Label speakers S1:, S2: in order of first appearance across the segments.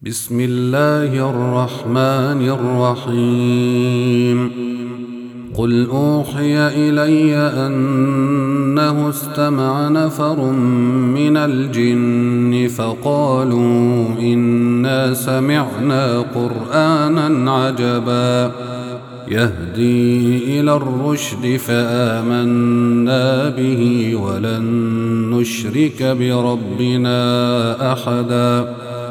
S1: بسم الله الرحمن الرحيم. قل أوحي إلي أنه استمع نفر من الجن فقالوا إنا سمعنا قرآنا عجبا يهدي إلى الرشد فآمنا به ولن نشرك بربنا أحدا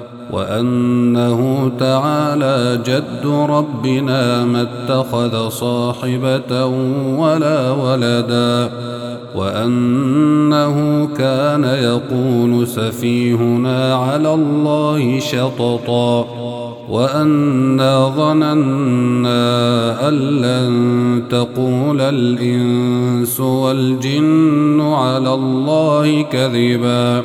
S1: وأنه تعالى جد ربنا ما اتخذ صاحبة ولا ولدا وأنه كان يقول سفيهنا على الله شططا وأنا ظننا أن لن تقول الإنس والجن على الله كذبا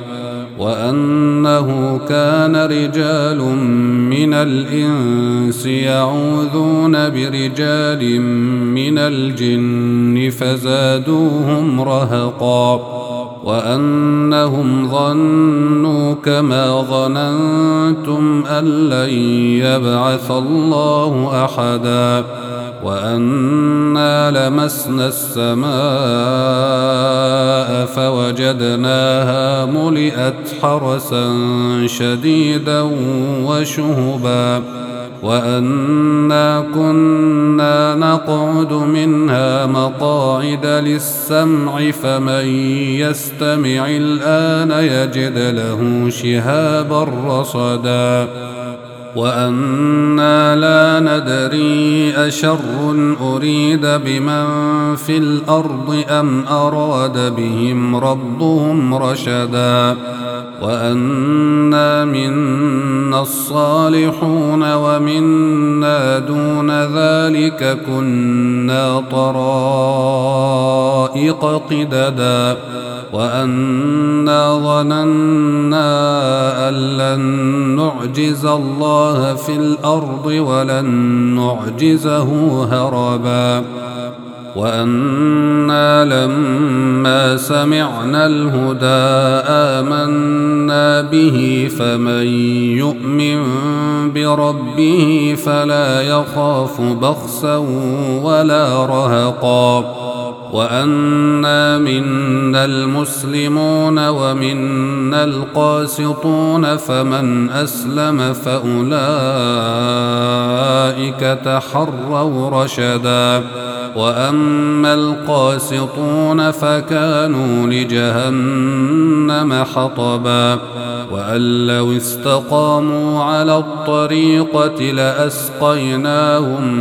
S1: وأنه كان رجال من الإنس يعوذون برجال من الجن فزادوهم رهقا وأنهم ظنوا كما ظننتم أن لن يبعث الله أحدا وأنا لمسنا السماء فوجدناها ملئت حرسا شديدا وشهبا وأنا كنا نقعد منها مقاعد للسمع فمن يستمع الآن يجد له شهابا رصدا وأنا لا ندري أشر أريد بمن في الأرض أم أراد بهم ربهم رشدا وأنا منا الصالحون ومنا دون ذلك كنا طرائق قددا وأنا ظننا أن لن نعجز الله في الأرض ولن نعجزه هربا وأنا لما سمعنا الهدى آمنا به فمن يؤمن بربه فلا يخاف بخسا ولا رهقا وأنا منا المسلمون ومنا القاسطون فمن أسلم فأولئك تحروا رشدا وأما القاسطون فكانوا لجهنم حطبا وأن لو استقاموا على الطريقة لأسقيناهم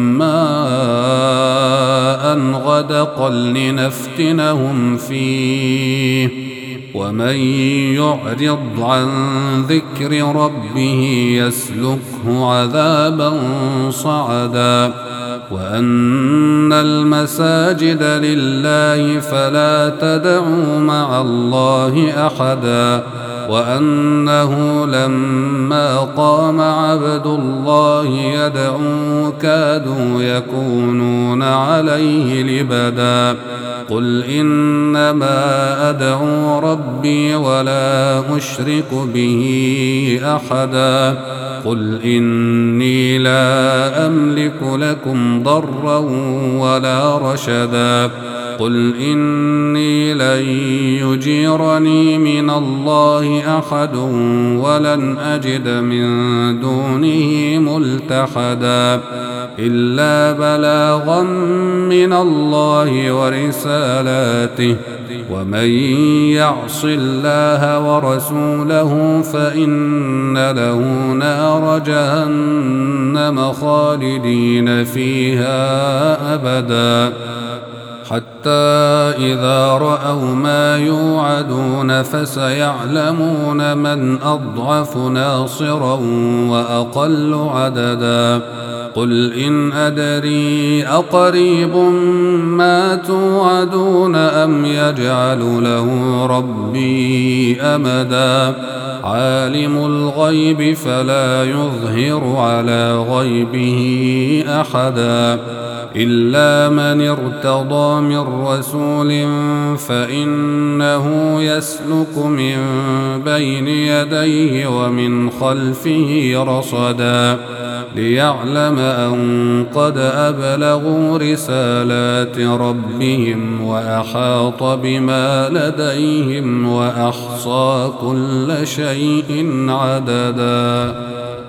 S1: ماء غدقا لنفتنهم فيه ومن يعرض عن ذكر ربه يسلكه عذابا صعدا وأن المساجد لله فلا تدعوا مع الله أحدا وأنه لما قام عبد الله يدعو كادوا يكونون عليه لبدا قل إنما أدعو ربي ولا أشرك به أحدا قل إني لا أملك لكم ضرا ولا رشدا قل إني لن يجيرني من الله أحد ولن أجد من دونه ملتحدا إلا بلاغا من الله ورسالاته ومن يعص الله ورسوله فإن له نار جهنم خالدين فيها أبدا حتى إذا رأوا ما يوعدون فسيعلمون من أضعف ناصرا وأقل عددا قل إن أدري أقريب ما توعدون أم يجعل له ربي أمدا عالم الغيب فلا يظهر على غيبه أحدا إلا من ارتضى من رسول فإنه يسلك من بين يديه ومن خلفه رصدا ليعلم أن قد أبلغوا رسالات ربهم وأحاط بما لديهم وأحصى كل شيء عددا.